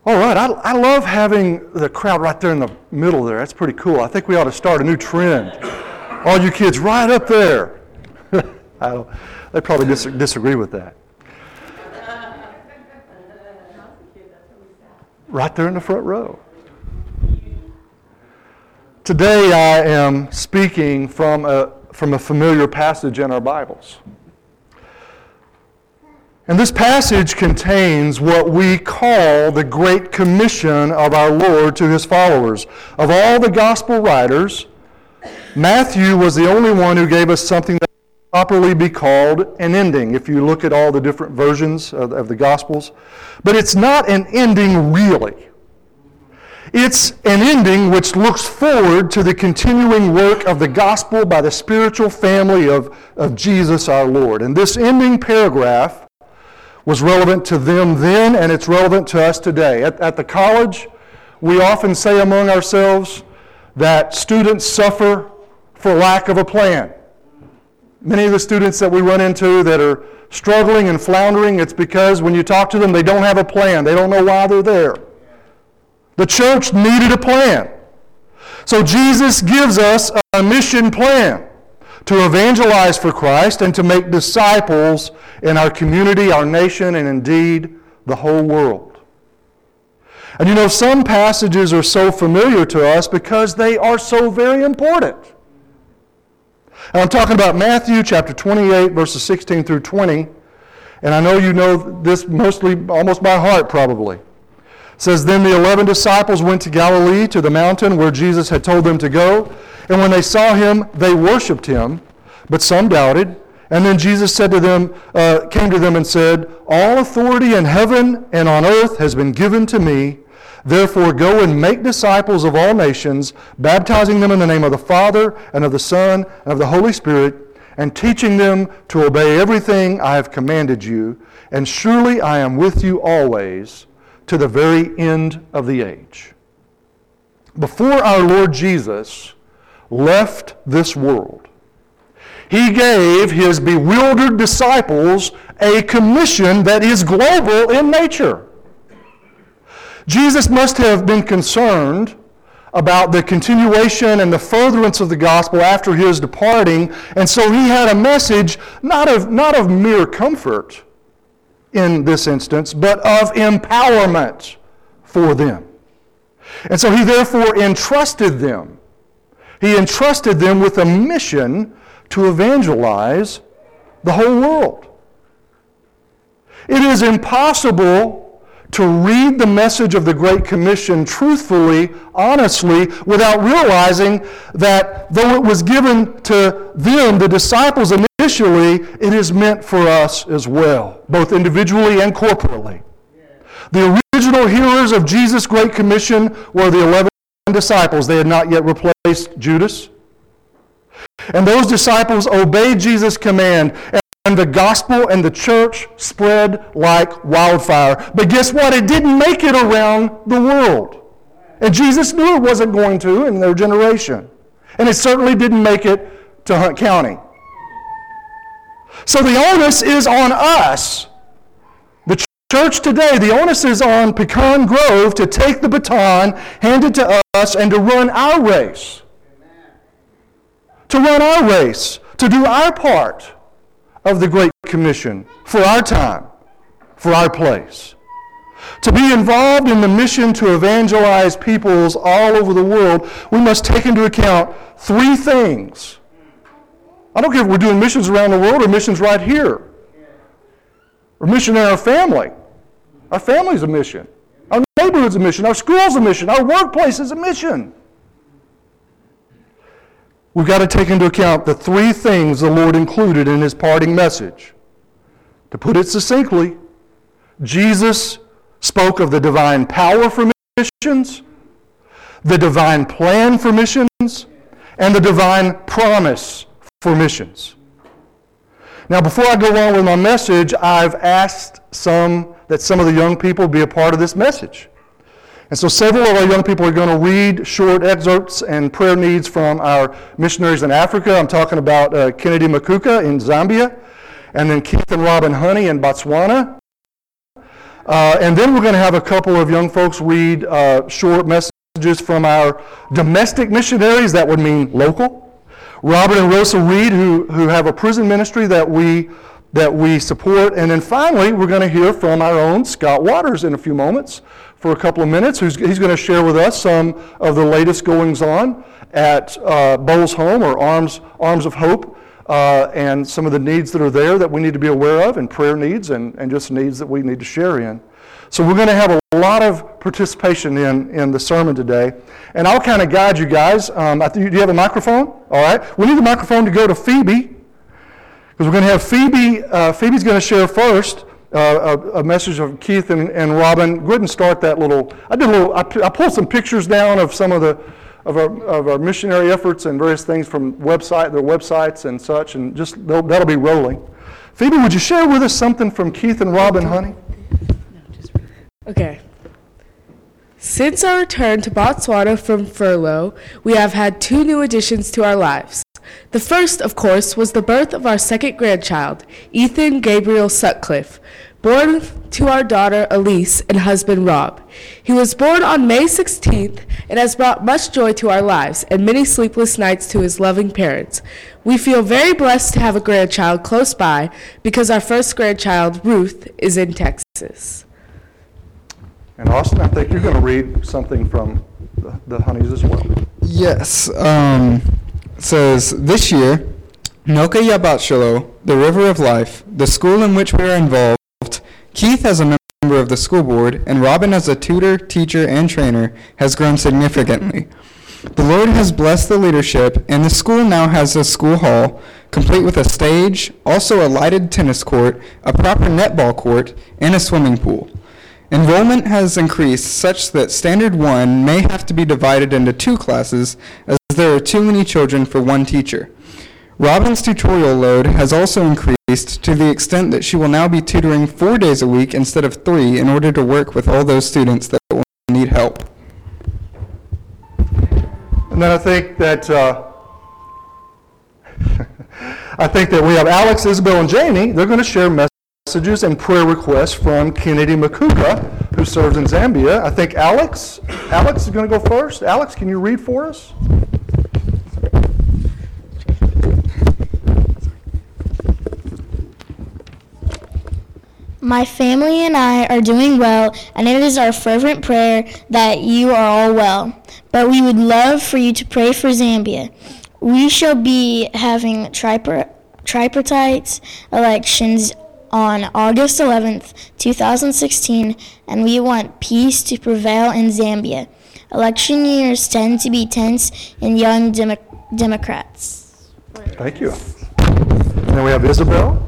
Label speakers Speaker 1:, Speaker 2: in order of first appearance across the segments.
Speaker 1: All right, I love having the crowd right there in the middle there. That's pretty cool. I think we ought to start a new trend. All you kids right up there. They probably disagree with that. Right there in the front row. Today I am speaking from a familiar passage in our Bibles. And this passage contains what we call the Great Commission of our Lord to His followers. Of all the gospel writers, Matthew was the only one who gave us something that can properly be called an ending, if you look at all the different versions of the Gospels. But it's not an ending really. It's an ending which looks forward to the continuing work of the gospel by the spiritual family of Jesus our Lord. And this ending paragraph was relevant to them then, and it's relevant to us today. At the college, we often say among ourselves that students suffer for lack of a plan. Many of the students that we run into that are struggling and floundering, it's because when you talk to them, they don't have a plan. They don't know why they're there. The church needed a plan. So Jesus gives us a mission plan to evangelize for Christ and to make disciples in our community, our nation, and indeed the whole world. And you know, some passages are so familiar to us because they are so very important. And I'm talking about Matthew chapter 28, verses 16 through 20. And I know you know this mostly, almost by heart probably. It says, "Then the 11 disciples went to Galilee, to the mountain where Jesus had told them to go. And when they saw him, they worshipped him, but some doubted. And then Jesus came to them and said, 'All authority in heaven and on earth has been given to me. Therefore go and make disciples of all nations, baptizing them in the name of the Father and of the Son and of the Holy Spirit, and teaching them to obey everything I have commanded you. And surely I am with you always to the very end of the age.'" Before our Lord Jesus left this world, He gave His bewildered disciples a commission that is global in nature. Jesus must have been concerned about the continuation and the furtherance of the gospel after His departing, and so He had a message not of mere comfort in this instance, but of empowerment for them. And so He therefore entrusted them. He entrusted them with a mission to evangelize the whole world. It is impossible to read the message of the Great Commission truthfully, honestly, without realizing that though it was given to them, the disciples initially, it is meant for us as well, both individually and corporately. The original hearers of Jesus' Great Commission were the 11 disciples. They had not yet replaced Judas. And those disciples obeyed Jesus' command, and the gospel and the church spread like wildfire. But guess what? It didn't make it around the world. And Jesus knew it wasn't going to in their generation. And it certainly didn't make it to Hunt County. So the onus is on us. The church today, the onus is on Pecan Grove to take the baton handed to us and to run our race. To run our race, to do our part of the Great Commission for our time, for our place. To be involved in the mission to evangelize peoples all over the world, we must take into account three things. I don't care if we're doing missions around the world or missions right here. Or mission in our family. Our family's a mission. Our neighborhood's a mission. Our school's a mission. Our workplace is a mission. We've got to take into account the three things the Lord included in His parting message. To put it succinctly, Jesus spoke of the divine power for missions, the divine plan for missions, and the divine promise for missions. Now, before I go on with my message, I've asked that some of the young people be a part of this message. And so several of our young people are going to read short excerpts and prayer needs from our missionaries in Africa. I'm talking about Kennedy Makuka in Zambia, and then Keith and Robin Honey in Botswana. And then we're going to have a couple of young folks read short messages from our domestic missionaries. That would mean local. Robert and Rosa Reed, who have a prison ministry that we support. And then finally, we're going to hear from our own Scott Waters in a few moments for a couple of minutes. He's going to share with us some of the latest goings-on at Bowles Home, or Arms of Hope, and some of the needs that are there that we need to be aware of, and prayer needs, and just needs that we need to share in. So we're going to have a lot of participation in the sermon today, and I'll kind of guide you guys. Do you have a microphone? All right. We need the microphone to go to Phoebe, because we're going to have Phoebe. Phoebe's going to share first a message of Keith and Robin. Go ahead and start that little. I pulled some pictures down of some of our missionary efforts and various things from their websites and such, and just that'll be rolling. Phoebe, would you share with us something from Keith and Robin, honey?
Speaker 2: Okay. Since our return to Botswana from furlough, we have had 2 new additions to our lives. The first, of course, was the birth of our second grandchild, Ethan Gabriel Sutcliffe, born to our daughter Elise and husband Rob. He was born on May 16th and has brought much joy to our lives and many sleepless nights to his loving parents. We feel very blessed to have a grandchild close by because our first grandchild, Ruth, is in Texas.
Speaker 1: And Austin, I think you're going to read something from the honeys as well.
Speaker 3: Yes. It says, this year, Noka Yabachalo, the River of Life, the school in which we are involved, Keith as a member of the school board, and Robin as a tutor, teacher, and trainer, has grown significantly. The Lord has blessed the leadership, and the school now has a school hall, complete with a stage, also a lighted tennis court, a proper netball court, and a swimming pool. Enrollment has increased such that Standard 1 may have to be divided into 2 classes, as there are too many children for one teacher. Robin's tutorial load has also increased to the extent that she will now be tutoring 4 days a week instead of 3 in order to work with all those students that will need help.
Speaker 1: And then I think that we have Alex, Isabel, and Jamie. They're going to share messages and prayer requests from Kennedy Makuka, who serves in Zambia. I think Alex is going to go first. Alex, can you read for us?
Speaker 4: My family and I are doing well, and it is our fervent prayer that you are all well. But we would love for you to pray for Zambia. We shall be having tripartite elections on August 11th, 2016, and we want peace to prevail in Zambia. Election years tend to be tense in young Democrats.
Speaker 1: Thank you. And then we have Isabel.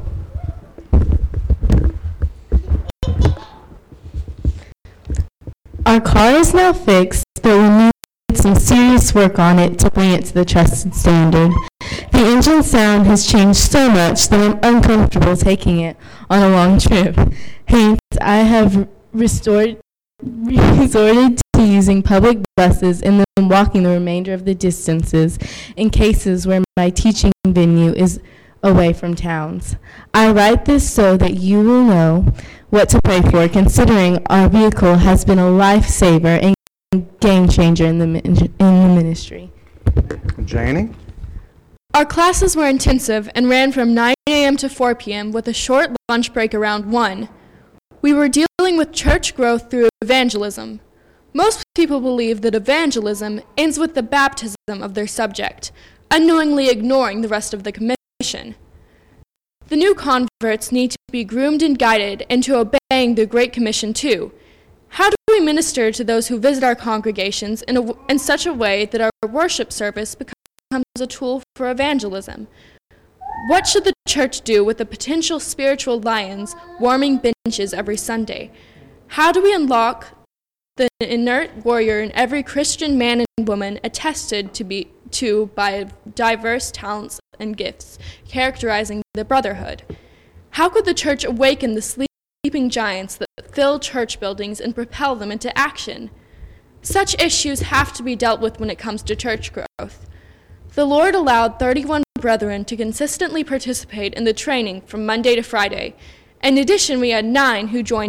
Speaker 5: Our car is now fixed, but we need some serious work on it to bring it to the trusted standard. The engine sound has changed so much that I'm uncomfortable taking it on a long trip. Hence, I have resorted to using public buses and then walking the remainder of the distances in cases where my teaching venue is away from towns. I write this so that you will know what to pray for, considering our vehicle has been a lifesaver and game changer in the ministry.
Speaker 1: Janie?
Speaker 6: Our classes were intensive and ran from 9 a.m. to 4 p.m. with a short lunch break around 1. We were dealing with church growth through evangelism. Most people believe that evangelism ends with the baptism of their subject, unknowingly ignoring the rest of the commission. The new converts need to be groomed and guided into obeying the Great Commission too. How do we minister to those who visit our congregations in such a way that our worship service becomes a tool for evangelism? What should the church do with the potential spiritual lions warming benches every Sunday? How do we unlock the inert warrior in every Christian man and woman attested to by diverse talents and gifts characterizing the brotherhood? How could the church awaken the sleeping giants that fill church buildings and propel them into action? Such issues have to be dealt with when it comes to church growth. The Lord allowed 31 brethren to consistently participate in the training from Monday to Friday. In addition, we had 9 who joined us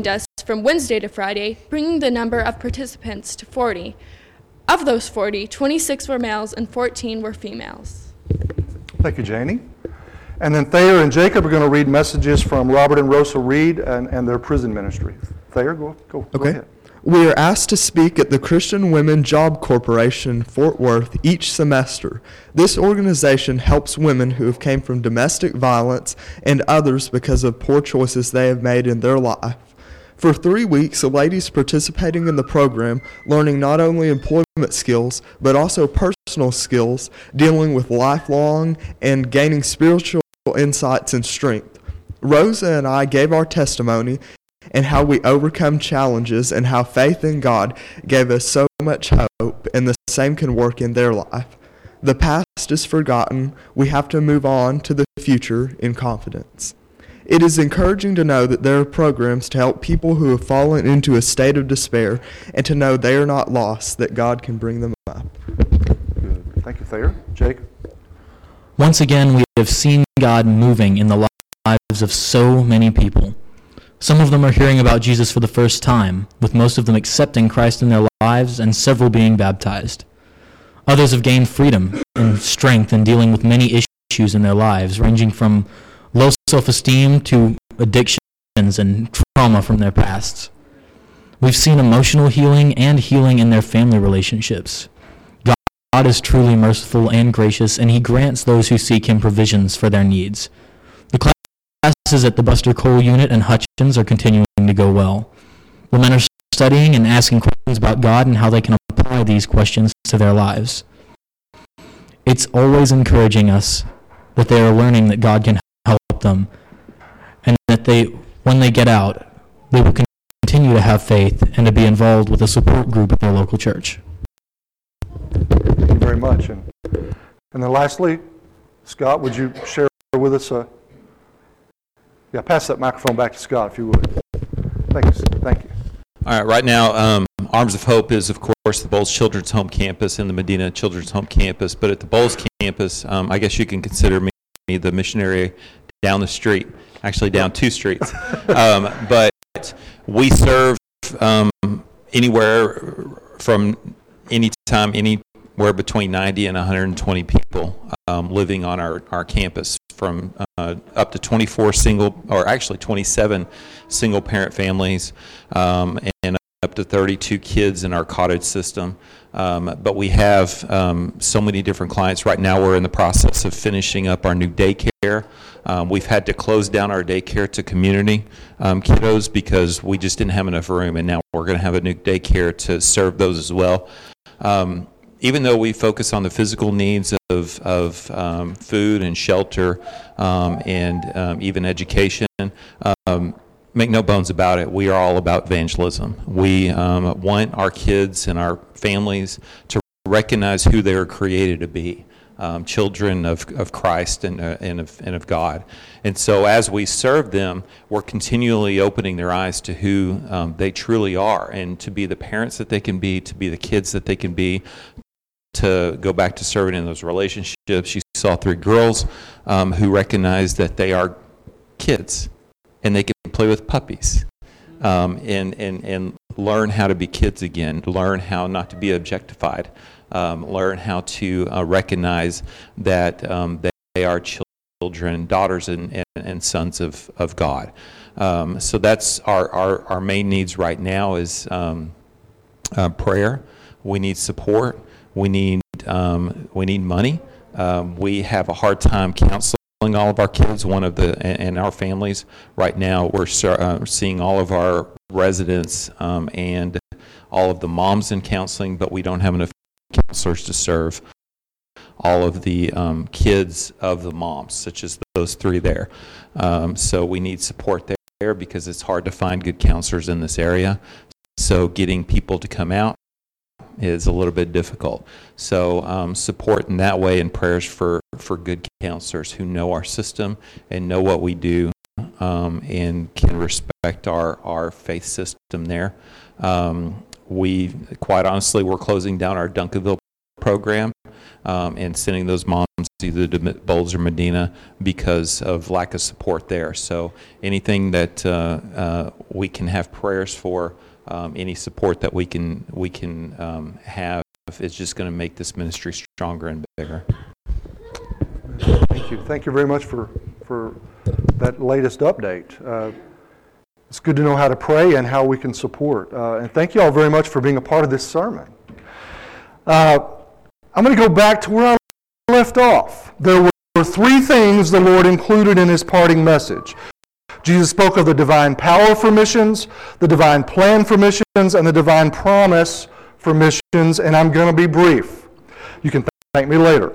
Speaker 6: from Wednesday to Friday, bringing the number of participants to 40. Of those 40, 26 were males and 14 were females.
Speaker 1: Thank you, Janie. And then Thayer and Jacob are going to read messages from Robert and Rosa Reed and their prison ministry. Thayer, go ahead.
Speaker 7: We are asked to speak at the Christian Women Job Corporation, Fort Worth, each semester. This organization helps women who have came from domestic violence and others because of poor choices they have made in their life. For 3 weeks, the ladies participating in the program learning not only employment skills, but also personal skills, dealing with lifelong and gaining spiritual insights and strength. Rosa and I gave our testimony and how we overcome challenges and how faith in God gave us so much hope, and the same can work in their life. The past is forgotten. We have to move on to the future in confidence. It is encouraging to know that there are programs to help people who have fallen into a state of despair and to know they are not lost, that God can bring them up.
Speaker 1: Good. Thank you, Thayer. Jake?
Speaker 8: Once again, we have seen God moving in the lives of so many people. Some of them are hearing about Jesus for the first time, with most of them accepting Christ in their lives and several being baptized. Others have gained freedom and strength in dealing with many issues in their lives, ranging from low self-esteem to addictions and trauma from their pasts. We've seen emotional healing and healing in their family relationships. God is truly merciful and gracious, and he grants those who seek him provisions for their needs. The classes at the Buster Cole unit and Hutchins are continuing to go well. The men are studying and asking questions about God and how they can apply these questions to their lives. It's always encouraging us that they are learning that God can help them, and that when they get out, they will continue to have faith and to be involved with a support group at their local church.
Speaker 1: Thank you very much. And then lastly, Scott, would you share with us pass that microphone back to Scott, if you would. Thank you.
Speaker 9: All right, right now, Arms of Hope is, of course, the Bowles Children's Home Campus and the Medina Children's Home Campus. But at the Bowles campus, I guess you can consider me the missionary down the street, actually down 2 streets. But we serve anywhere between 90 and 120 people living on our campus, from up to 27 single parent families, and up to 32 kids in our cottage system. But we have so many different clients. Right now we're in the process of finishing up our new daycare. We've had to close down our daycare to community kiddos because we just didn't have enough room, and now we're going to have a new daycare to serve those as well. Even though we focus on the physical needs of food and shelter and even education, make no bones about it, we are all about evangelism. We want our kids and our families to recognize who they are created to be, children of Christ and of God. And so as we serve them, we're continually opening their eyes to who they truly are, and to be the parents that they can be, to be the kids that they can be, to go back to serving in those relationships. You saw 3 girls who recognized that they are kids and they can play with puppies, and learn how to be kids again, learn how not to be objectified, learn how to recognize that they are children, daughters and sons of God. So that's our main needs right now is prayer. We need support. We need money. We have a hard time counseling all of our kids. And our families right now, we're seeing all of our residents and all of the moms in counseling, but we don't have enough counselors to serve all of the kids of the moms, such as those 3 there. So we need support there because it's hard to find good counselors in this area. So getting people to come out is a little bit difficult. So support in that way, and prayers for good counselors who know our system and know what we do, and can respect our faith system there. We, quite honestly, we're closing down our Duncanville program and sending those moms either to Boulder or Medina because of lack of support there. So anything that we can have prayers for, any support that we can have is just going to make this ministry stronger and bigger.
Speaker 1: Thank you. Thank you very much for that latest update. It's good to know how to pray and how we can support. And thank you all very much for being a part of this sermon. I'm going to go back to where I left off. There were three things the Lord included in his parting message. Jesus spoke of the divine power for missions, the divine plan for missions, and the divine promise for missions, and I'm going to be brief. You can thank me later.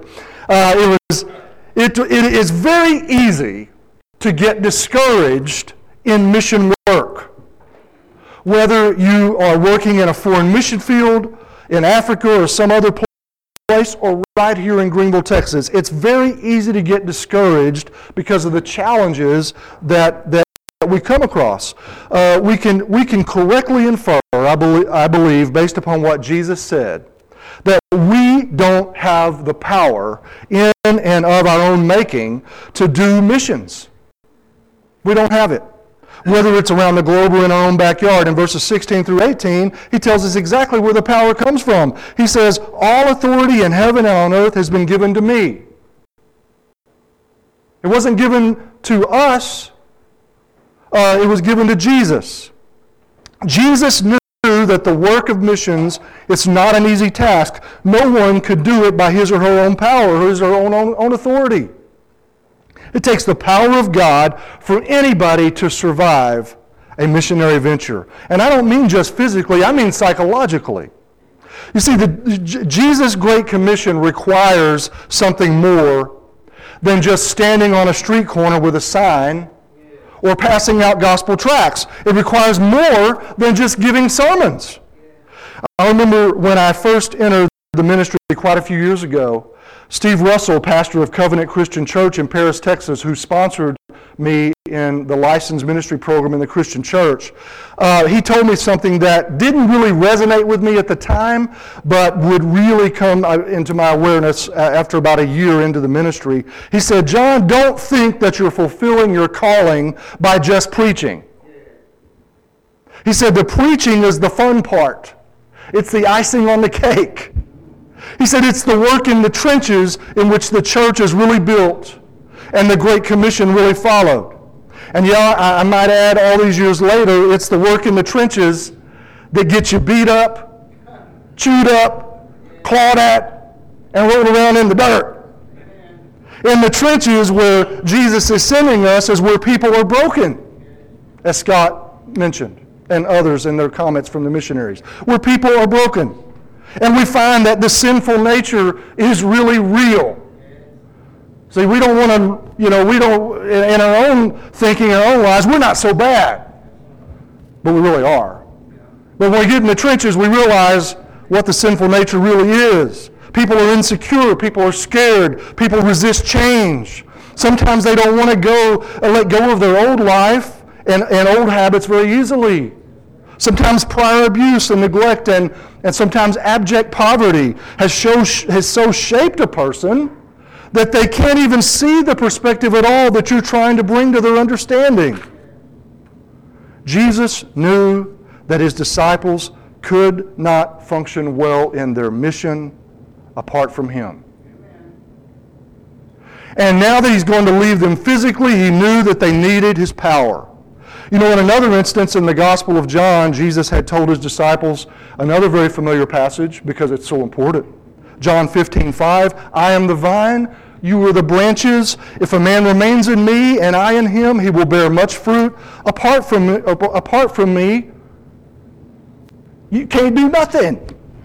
Speaker 1: It is very easy to get discouraged in mission work. Whether you are working in a foreign mission field, in Africa or some other place, or right here in Greenville, Texas, it's very easy to get discouraged because of the challenges that we come across. We can correctly infer, I believe, based upon what Jesus said, that we don't have the power in and of our own making to do missions. We don't have it. Whether it's around the globe or in our own backyard. In verses 16 through 18, he tells us exactly where the power comes from. He says, all authority in heaven and on earth has been given to me. It wasn't given to us. It was given to Jesus. Jesus knew that the work of missions, it's not an easy task. No one could do it by his or her own power or his or her own authority. It takes the power of God for anybody to survive a venture. And I don't mean just physically, I mean psychologically. You see, Jesus' Great Commission requires something more than just standing on a street corner with a sign or passing out gospel tracts. It requires more than just giving sermons. I remember when I first entered the ministry quite a few years ago, Steve Russell, pastor of Covenant Christian Church in Paris, Texas, who sponsored me in the licensed ministry program in the Christian church, he told me something that didn't really resonate with me at the time, but would really come into my awareness after about a year into the ministry. He said, "John, don't think that you're fulfilling your calling by just preaching." He said, the preaching is the fun part. It's the icing on the cake. He said it's the work in the trenches in which the church is really built and the Great Commission really followed. And yeah, I might add, all these years later, it's the work in the trenches that gets you beat up, chewed up, clawed at, and rolled around in the dirt. In the trenches where Jesus is sending us is where people are broken, as Scott mentioned, and others in their comments from the missionaries, where people are broken. And we find that the sinful nature is really real. See, we don't want to, we don't, in our own thinking, in our own lives, we're not so bad. But we really are. But when we get in the trenches, we realize what the sinful nature really is. People are insecure. People are scared. People resist change. Sometimes they don't want to let go of their old life and old habits very easily. Sometimes prior abuse and neglect and sometimes abject poverty has so shaped a person that they can't even see the perspective at all that you're trying to bring to their understanding. Jesus knew that his disciples could not function well in their mission apart from him. And now that he's going to leave them physically, he knew that they needed his power. In another instance in the Gospel of John, Jesus had told his disciples another very familiar passage because it's so important. John 15:5, I am the vine, you are the branches. If a man remains in me and I in him, he will bear much fruit. Apart from me, you can't do nothing.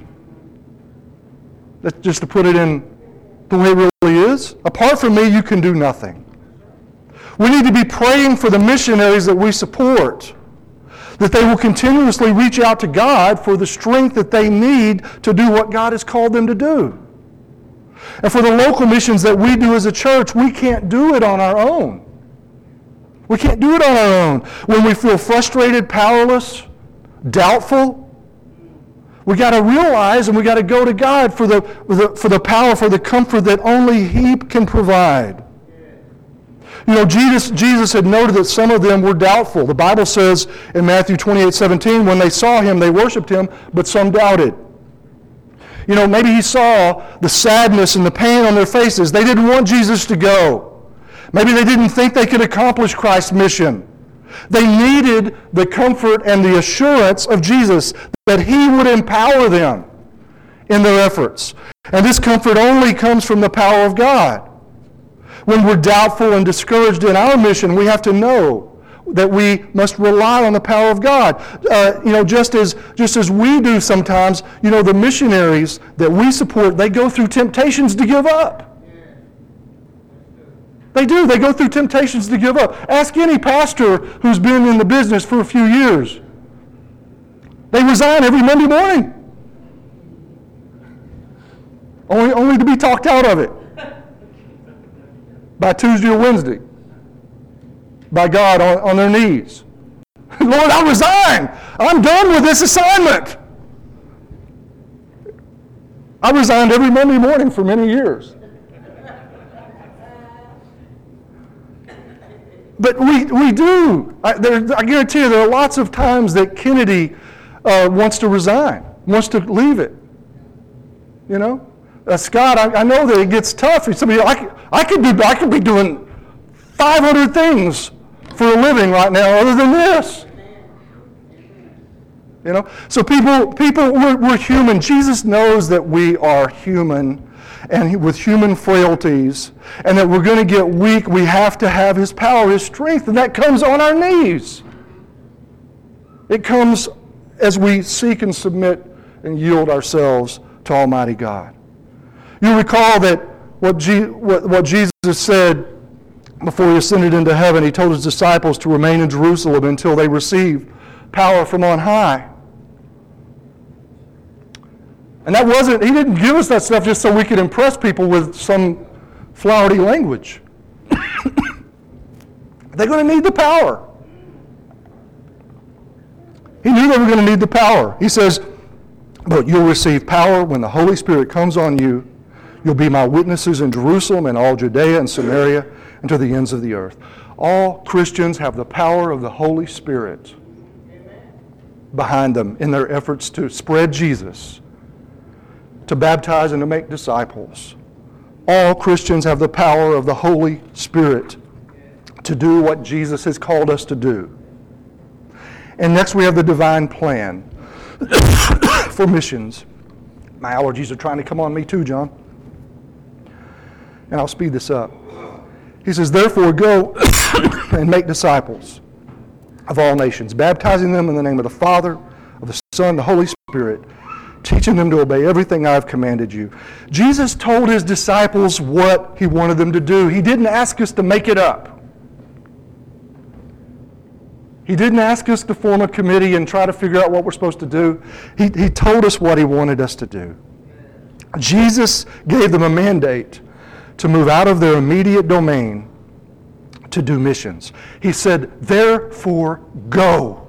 Speaker 1: That's just to put it in the way it really is. Apart from me, you can do nothing. We need to be praying for the missionaries that we support, that they will continuously reach out to God for the strength that they need to do what God has called them to do. And for the local missions that we do as a church, we can't do it on our own. We can't do it on our own. When we feel frustrated, powerless, doubtful, We got to realize and we got to go to God for the power, for the comfort that only He can provide. You know, Jesus had noted that some of them were doubtful. The Bible says in Matthew 28:17, when they saw Him, they worshiped Him, but some doubted. You know, maybe He saw the sadness and the pain on their faces. They didn't want Jesus to go. Maybe they didn't think they could accomplish Christ's mission. They needed the comfort and the assurance of Jesus that He would empower them in their efforts. And this comfort only comes from the power of God. When we're doubtful and discouraged in our mission, we have to know that we must rely on the power of God. You know, just as we do sometimes, you know, the missionaries that we support, they go through temptations to give up. They do. They go through temptations to give up. Ask any pastor who's been in the business for a few years. They resign every Monday morning. Only to be talked out of it. By Tuesday or Wednesday. By God on their knees. Lord, I resign. I'm done with this assignment. I resigned every Monday morning for many years. But we do. I guarantee you there are lots of times that Kennedy wants to resign, wants to leave it. You know? Scott, I know that it gets tough. Somebody, I could be doing 500 things for a living right now other than this. You know? So we're human. Jesus knows that we are human and with human frailties and that we're going to get weak. We have to have His power, His strength, and that comes on our knees. It comes as we seek and submit and yield ourselves to Almighty God. You recall that what Jesus said before He ascended into heaven. He told His disciples to remain in Jerusalem until they receive power from on high. And that wasn't, He didn't give us that stuff just so we could impress people with some flowery language. They're going to need the power. He knew they were going to need the power. He says, but you'll receive power when the Holy Spirit comes on you. You'll be my witnesses in Jerusalem and all Judea and Samaria and to the ends of the earth. All Christians have the power of the Holy Spirit behind them in their efforts to spread Jesus, to baptize and to make disciples. All Christians have the power of the Holy Spirit to do what Jesus has called us to do. And next we have the divine plan for missions. My allergies are trying to come on me too, John. And I'll speed this up. He says, therefore go and make disciples of all nations, baptizing them in the name of the Father, of the Son, the Holy Spirit, teaching them to obey everything I have commanded you. Jesus told His disciples what He wanted them to do. He didn't ask us to make it up. He didn't ask us to form a committee and try to figure out what we're supposed to do. He told us what He wanted us to do. Jesus gave them a mandate to move out of their immediate domain to do missions. He said, therefore, go.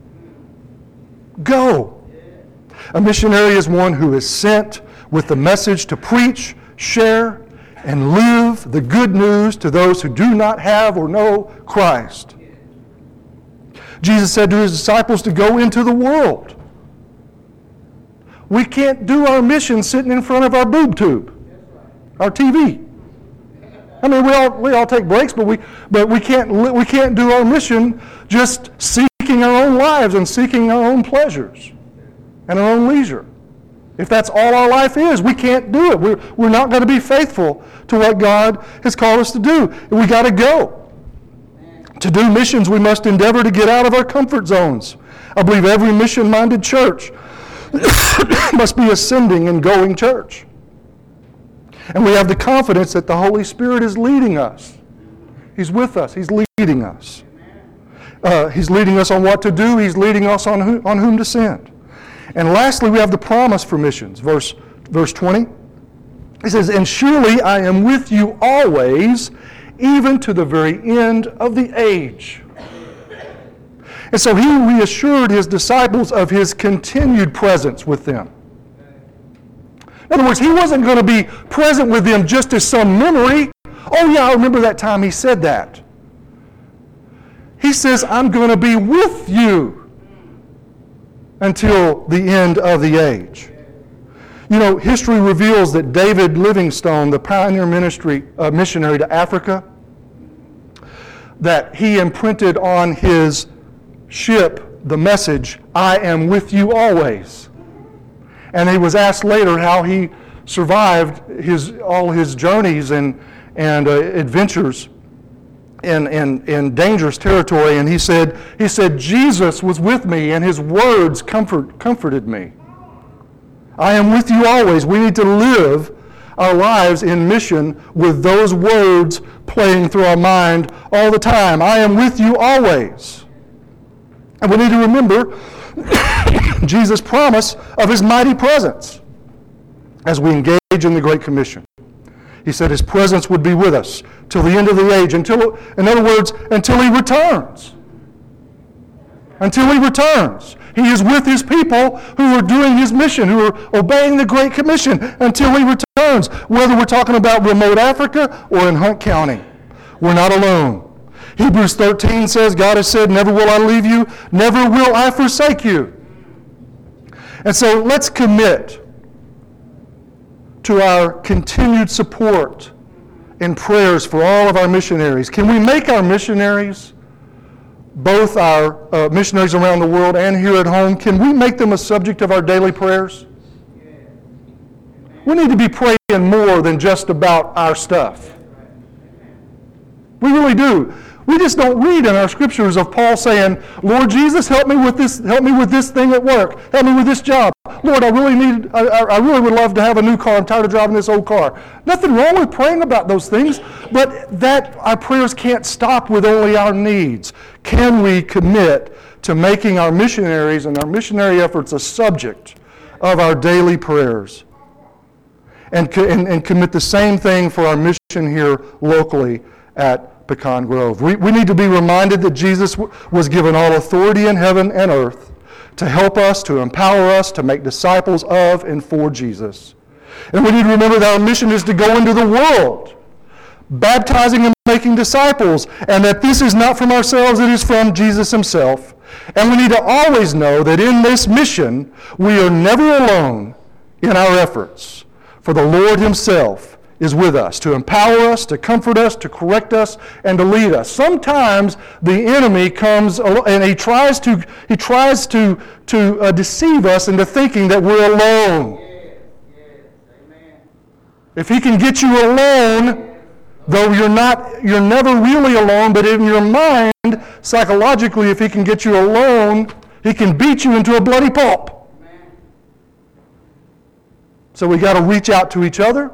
Speaker 1: Go. A missionary is one who is sent with the message to preach, share, and live the good news to those who do not have or know Christ. Jesus said to His disciples to go into the world. We can't do our mission sitting in front of our boob tube, our TV. I mean, we all take breaks, but we can't do our mission just seeking our own lives and seeking our own pleasures and our own leisure. If that's all our life is, we can't do it. We're not going to be faithful to what God has called us to do. We got to go. To do missions, we must endeavor to get out of our comfort zones. I believe every mission-minded church must be a sending and going church. And we have the confidence that the Holy Spirit is leading us. He's with us. He's leading us. He's leading us on what to do. He's leading us on whom to send. And lastly, we have the promise for missions. Verse 20. He says, and surely I am with you always, even to the very end of the age. And so he reassured his disciples of his continued presence with them. In other words, he wasn't going to be present with them just as some memory. Oh yeah, I remember that time he said that. He says, I'm going to be with you until the end of the age. You know, history reveals that David Livingstone, the pioneer missionary to Africa, that he imprinted on his ship the message, I am with you always. And he was asked later how he survived all his journeys and adventures in dangerous territory. And he said, Jesus was with me and his words comforted me. I am with you always. We need to live our lives in mission with those words playing through our mind all the time. I am with you always. And we need to remember Jesus' promise of his mighty presence as we engage in the Great Commission. He said his presence would be with us till the end of the age, in other words, until he returns. Until he returns. He is with his people who are doing his mission, who are obeying the Great Commission until he returns. Whether we're talking about remote Africa or in Hunt County, we're not alone. Hebrews 13 says, God has said, never will I leave you, never will I forsake you. And so let's commit to our continued support and prayers for all of our missionaries. Can we make our missionaries, both our missionaries around the world and here at home, can we make them a subject of our daily prayers? We need to be praying more than just about our stuff. We really do. We just don't read in our scriptures of Paul saying, Lord Jesus, help me with this thing at work. Help me with this job. Lord, I really would love to have a new car. I'm tired of driving this old car. Nothing wrong with praying about those things, but that our prayers can't stop with only our needs. Can we commit to making our missionaries and our missionary efforts a subject of our daily prayers? And commit the same thing for our mission here locally at Pecan Grove. We need to be reminded that Jesus was given all authority in heaven and earth to help us, to empower us, to make disciples of and for Jesus. And we need to remember that our mission is to go into the world, baptizing and making disciples, and that this is not from ourselves, it is from Jesus himself. And we need to always know that in this mission, we are never alone in our efforts, for the Lord himself is with us, to empower us, to comfort us, to correct us, and to lead us. Sometimes the enemy comes and he tries to deceive us into thinking that we're alone. If he can get you alone, though you're never really alone, but in your mind, psychologically, if he can get you alone, he can beat you into a bloody pulp. So we got to reach out to each other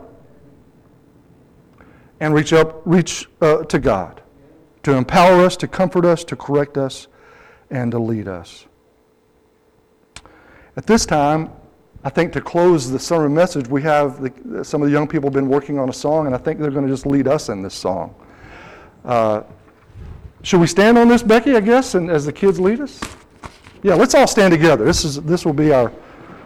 Speaker 1: and reach to God to empower us, to comfort us, to correct us, and to lead us. At this time, I think to close the sermon message, we have some of the young people have been working on a song, and I think they're going to just lead us in this song. Should we stand on this, Becky, I guess, and as the kids lead us? Yeah, let's all stand together. This will be our...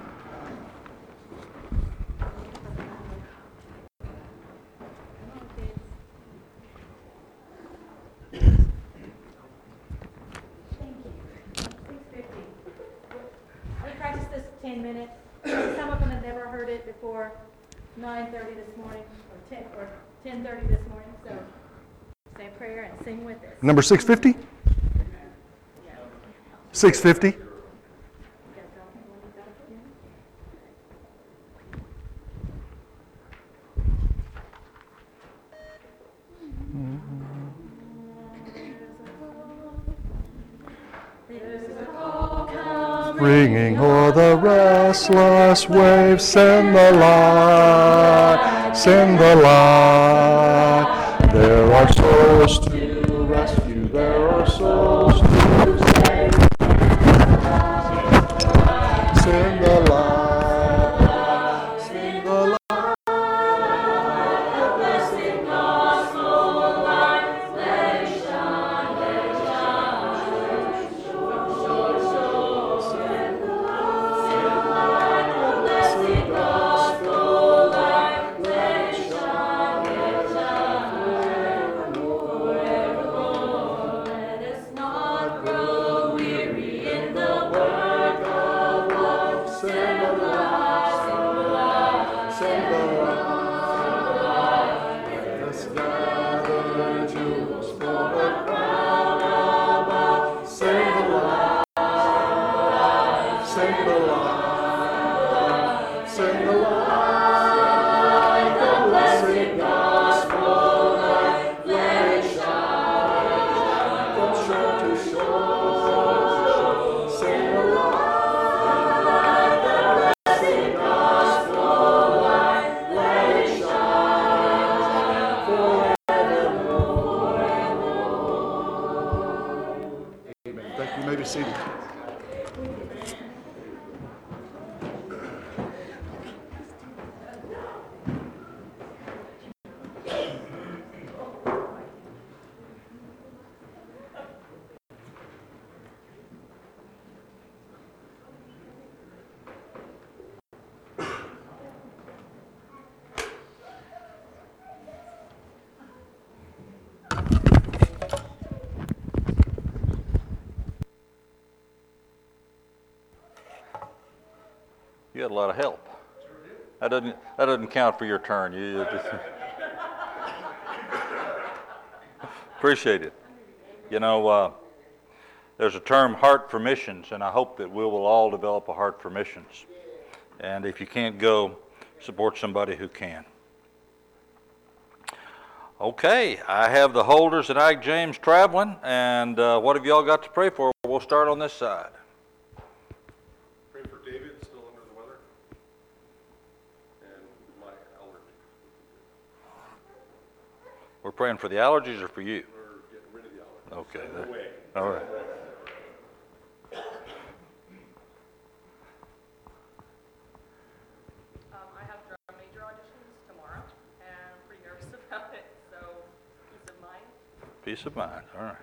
Speaker 10: This 10 minutes. Some of them have never heard it before 9:30 this morning or 10:30 this morning. So say a prayer and sing with us.
Speaker 1: Number 650? 650? Bringing o'er the restless waves, send the light, send the light. There are souls to rescue, there are souls to save. Send the light, send the light. The blessed gospel light, let it shine, let it shine. may be seated.
Speaker 11: You had a lot of help. That doesn't count for your turn. You just appreciate it. You know, there's a term, heart for missions, and I hope that we will all develop a heart for missions. And if you can't go, support somebody who can. Okay, I have the holders at Ike James traveling, and what have y'all got to pray for? We'll start on this side.
Speaker 12: Pray for David, still under the weather, and my allergy.
Speaker 11: We're praying for the allergies or for you?
Speaker 12: We're getting rid of the allergies.
Speaker 11: Okay.
Speaker 12: No way.
Speaker 11: All right.
Speaker 13: I have drum major auditions tomorrow, and I'm pretty nervous about it, so peace of mind.
Speaker 11: Peace of mind, all right.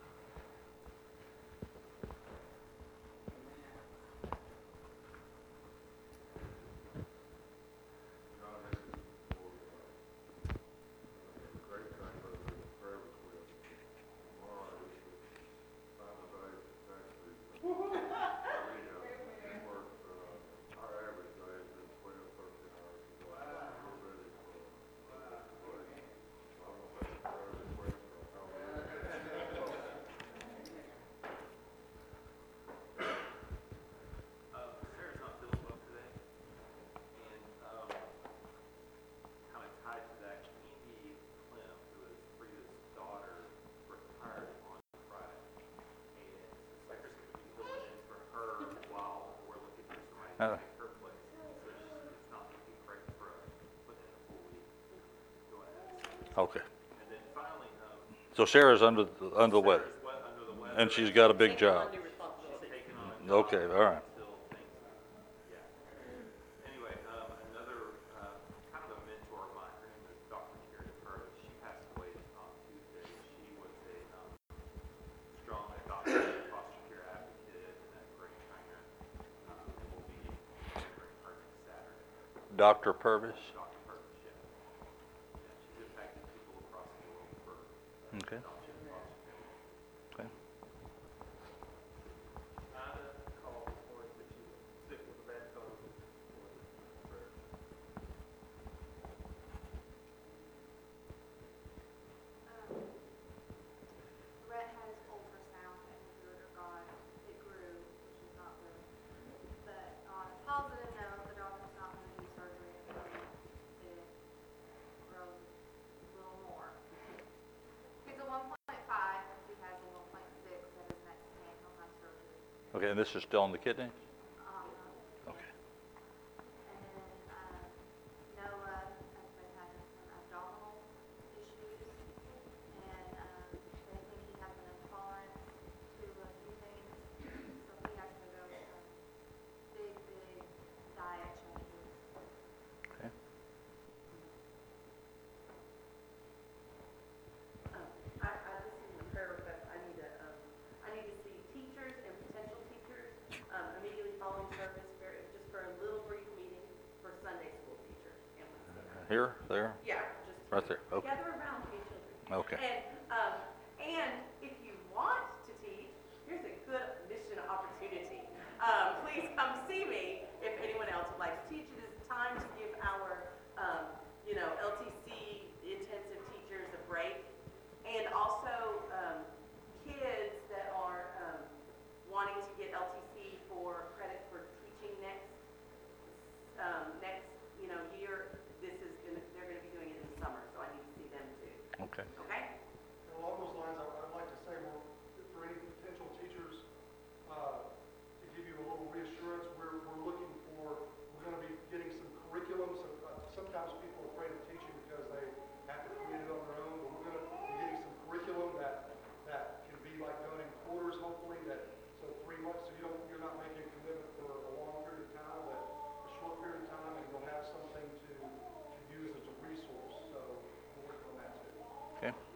Speaker 11: Okay. So Sarah's under the weather, and she's got a big job. Okay, all right.
Speaker 14: Anyway, another kind of a mentor of mine, her name is Dr. Carrie Purvis. She passed away on Tuesday. She was a strong adoption foster care advocate and a great trainer. We'll be remembering her next Saturday.
Speaker 11: Dr. Purvis?
Speaker 14: Dr. Purvis, yeah. She's impacted people across the world for
Speaker 11: Okay.
Speaker 14: adoption and foster care.
Speaker 11: Okay.
Speaker 15: Brett had his ultrasound and his ureter got, it grew, which is not good. But on a positive note, the doctor's not going to do surgery until it grows a little more. He's a 1.5, if he has a 1.6 at his next scan, he'll have surgery.
Speaker 11: Okay, and this is still on the kidney? Okay.
Speaker 15: And then Noah has been having some abdominal issues, and they think he has an intolerance to a few things, so he has to go with some big diet changes.
Speaker 11: Okay.
Speaker 13: This is a prayer request. I need to see teachers and potential teachers immediately following service, just for a little brief meeting for Sunday school teachers and Wednesday night.
Speaker 11: Here, there?
Speaker 13: Yeah, just
Speaker 11: Right there, okay.
Speaker 13: gather around to get children.
Speaker 11: Okay.
Speaker 13: And if you want to teach, here's a good mission opportunity. Please come see me if anyone else would like to teach. It is time to give our, LTC intensive teachers a break. And also, kids that are wanting to get LTC for credit for teaching next year. They're going to be doing it in the summer, so I need to see them too.
Speaker 11: Okay.
Speaker 13: Okay?
Speaker 11: Okay.